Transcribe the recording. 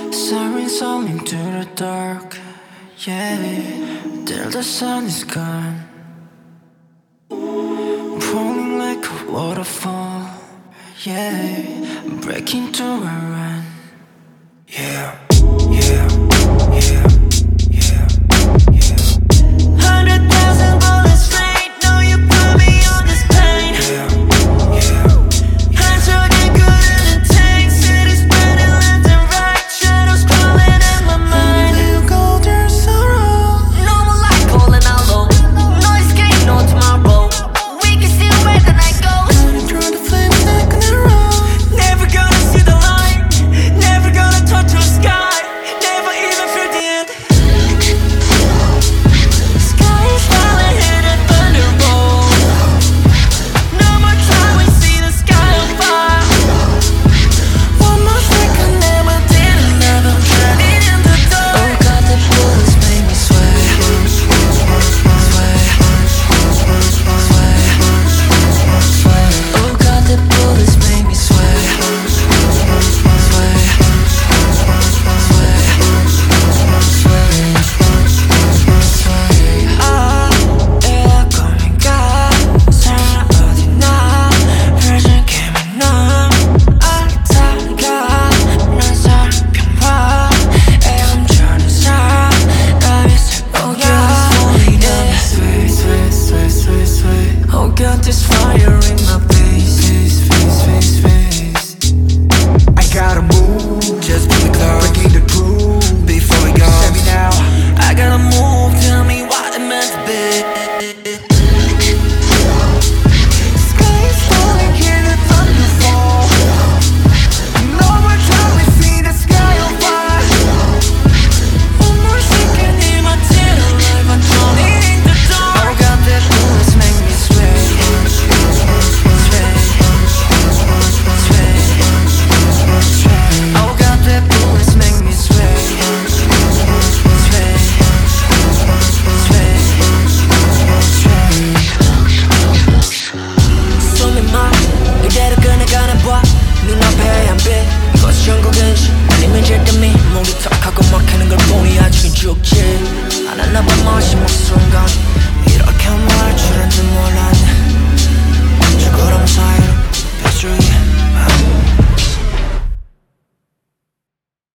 Sirens howling to the dark, yeah, till the sun is gone. Falling like a waterfall, yeah, breaking to a run. Yeah, yeah, yeah, yeah, yeah. 100,000 bullets straight. No, you put me on this pain. Yeah, yeah. 한적이 couldn't take. City spreading left and right. Shadows crawling in my mind. You go through sorrow. No more light calling out low. No escape, no tomorrow. We can see where the night goes. Running through the flames like an arrow. Never gonna see the light. Never gonna touch the sky. Never even feel the end. Sky is falling, hit a thunder roll. No more time, we see the sky on fire. One more second, never did another. I'm drowning in the dark. Oh God, the bullets make me sway. Oh God, the bullets make me sway. Got this fire in my face, I gotta move, just keep it close. Breaking the groove before we go. Tell me now, I gotta move. Tell me what it meant to be. Sky is falling, hear the thunder fall. No more time, we see the sky on fire. One more second in my dead life, I'm drowning in the dark. Oh God, the bullets make me sway. Oh God, the bullets make me sway. 숨이 막 이대로 끊어가나 봐. 눈앞에 한 빛. 이것이 전국인지 아니면 절대미. 목이 턱하고 막히는 걸 보니 아주 죽지 않았나 봐. 마지막 순간 이렇게 말 줄은 줄 몰랐네. 죽으름 사이로 빗줄기